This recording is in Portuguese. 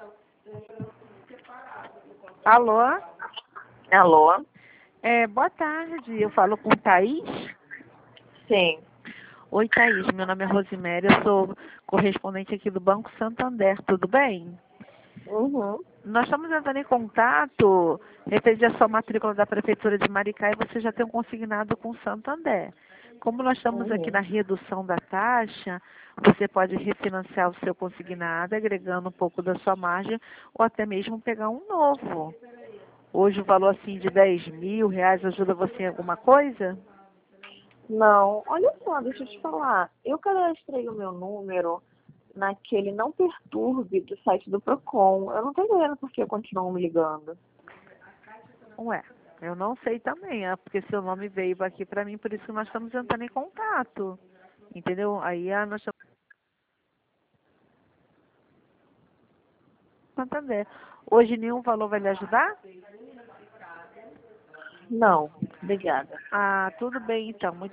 Alô? Alô? Boa tarde, eu falo com Thaís. Sim. Oi, Thaís, meu nome é Rosiméria, eu sou correspondente aqui do Banco Santander, tudo bem? Uhum. Nós estamos entrando em contato referente à sua matrícula da Prefeitura de Maricá e você já tem um consignado com o Santander. Como nós estamos aqui na redução da taxa, você pode refinanciar o seu consignado, agregando um pouco da sua margem, ou até mesmo pegar um novo. Hoje o valor assim de R$ 10.000 ajuda você em alguma coisa? Não, olha só, deixa eu te falar. Eu cadastrei o meu número naquele não perturbe do site do Procon. Eu não tô entendendo por que continuam me ligando. Ué, eu não sei também, porque seu nome veio aqui para mim, por isso que nós estamos entrando em contato. Entendeu? Aí nós estamos em Santander. Hoje nenhum valor vai lhe ajudar? Não, obrigada. Ah, tudo bem então. Muito